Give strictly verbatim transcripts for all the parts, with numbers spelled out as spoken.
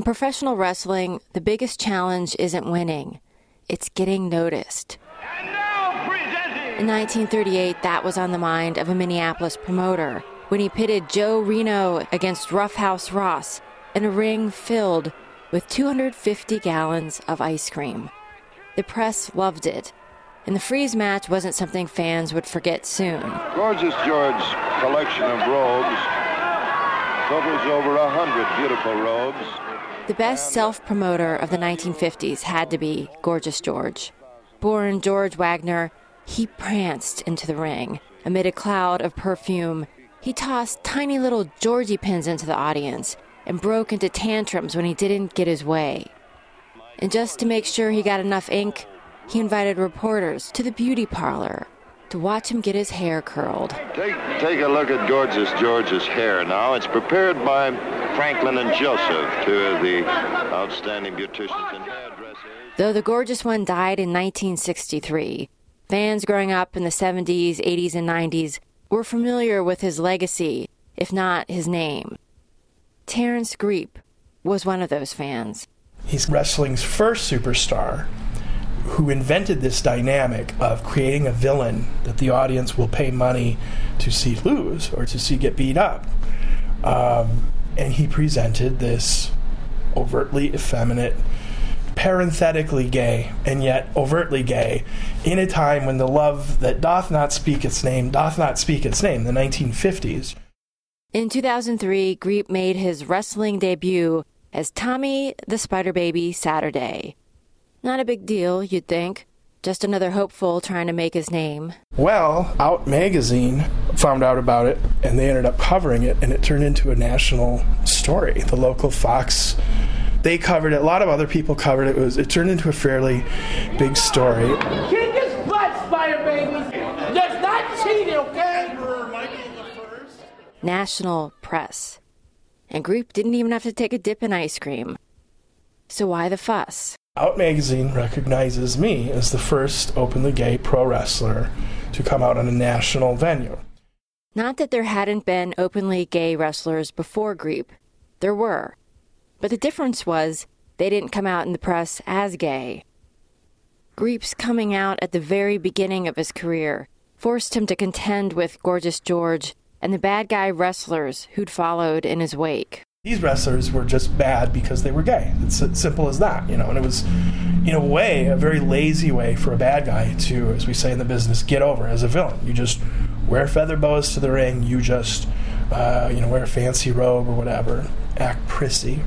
In professional wrestling, the biggest challenge isn't winning. It's getting noticed. In nineteen thirty-eight, that was on the mind of a Minneapolis promoter when he pitted Joe Reno against Roughhouse Ross in a ring filled with two hundred fifty gallons of ice cream. The press loved it, and the freeze match wasn't something fans would forget soon. Gorgeous George's collection of robes totals over a hundred beautiful robes. The best self-promoter of the nineteen fifties had to be Gorgeous George. Born George Wagner, he pranced into the ring. Amid a cloud of perfume, he tossed tiny little Georgie pins into the audience and broke into tantrums when he didn't get his way. And just to make sure he got enough ink, he invited reporters to the beauty parlor to watch him get his hair curled. Take, take a look at Gorgeous George's hair now. It's prepared by Franklin and Joseph, two of the outstanding beauticians and hairdressers. Though the gorgeous one died in nineteen sixty-three, fans growing up in the seventies, eighties, and nineties were familiar with his legacy, if not his name. Terrence Greep was one of those fans. He's wrestling's first superstar who invented this dynamic of creating a villain that the audience will pay money to see lose or to see get beat up. Um, and he presented this overtly effeminate, parenthetically gay, and yet overtly gay, in a time when the love that doth not speak its name, doth not speak its name, the nineteen fifties. In two thousand three, Greep made his wrestling debut as Tommy the Spider Baby Saturday. Not a big deal, you'd think. Just another hopeful trying to make his name. Well, Out Magazine found out about it, and they ended up covering it, and it turned into a national story. The local Fox, they covered it. A lot of other people covered it. It, was, it turned into a fairly big story. Kick his butt, Spider Baby! That's not cheating, okay? National press. And Greep didn't even have to take a dip in ice cream. So why the fuss? Out Magazine recognizes me as the first openly gay pro wrestler to come out on a national venue. Not that there hadn't been openly gay wrestlers before Greep. There were. But the difference was they didn't come out in the press as gay. Greep's coming out at the very beginning of his career forced him to contend with Gorgeous George and the bad guy wrestlers who'd followed in his wake. These wrestlers were just bad because they were gay. It's as simple as that, you know. And it was, in a way, a very lazy way for a bad guy to, as we say in the business, get over as a villain. You just wear feather boas to the ring. You just, uh, you know, wear a fancy robe or whatever. Act prissy.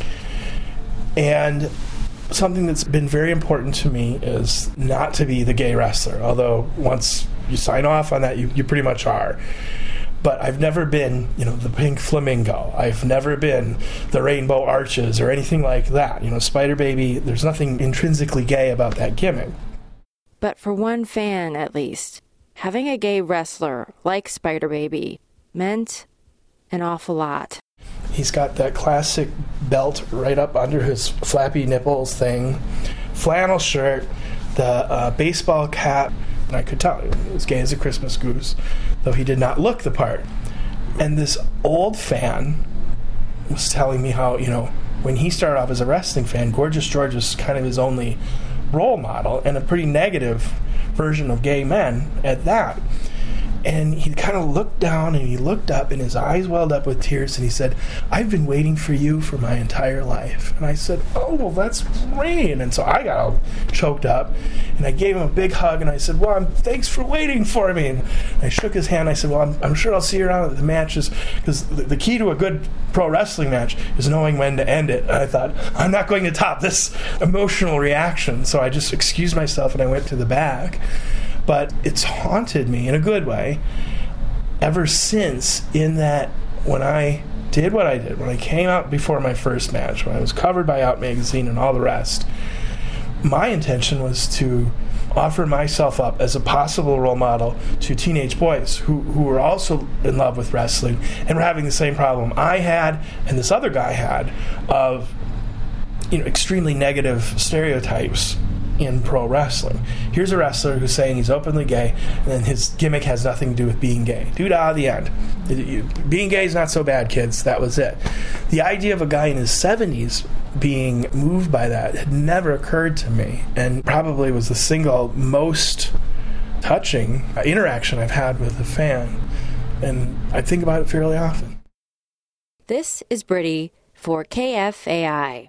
And something that's been very important to me is not to be the gay wrestler. Although once you sign off on that, you, you pretty much are. But I've never been, you know, the pink flamingo. I've never been the rainbow arches or anything like that. You know, Spider Baby, there's nothing intrinsically gay about that gimmick. But for one fan, at least, having a gay wrestler like Spider Baby meant an awful lot. He's got that classic belt right up under his flappy nipples thing, flannel shirt, the uh, baseball cap. And I could tell he was gay as a Christmas goose, though he did not look the part. And this old fan was telling me how, you know, when he started off as a wrestling fan, Gorgeous George was kind of his only role model, and a pretty negative version of gay men at that. And he kind of looked down and he looked up and his eyes welled up with tears and he said, "I've been waiting for you for my entire life." And I said, "Oh, well, that's great." And so I got all choked up and I gave him a big hug and I said, "Well, I'm, thanks for waiting for me." And I shook his hand. I said, "Well, I'm, I'm sure I'll see you around at the matches," because the, the key to a good pro wrestling match is knowing when to end it. And I thought, I'm not going to top this emotional reaction. So I just excused myself and I went to the back. But it's haunted me in a good way ever since, in that when I did what I did, when I came out before my first match, when I was covered by Out Magazine and all the rest, my intention was to offer myself up as a possible role model to teenage boys who, who were also in love with wrestling and were having the same problem I had and this other guy had of, you know, extremely negative stereotypes in pro wrestling. Here's a wrestler who's saying he's openly gay, and then his gimmick has nothing to do with being gay. Doo-dah, the end. Being gay is not so bad, kids. That was it. The idea of a guy in his seventies being moved by that had never occurred to me, and probably was the single most touching interaction I've had with a fan. And I think about it fairly often. This is Brittany for K F A I.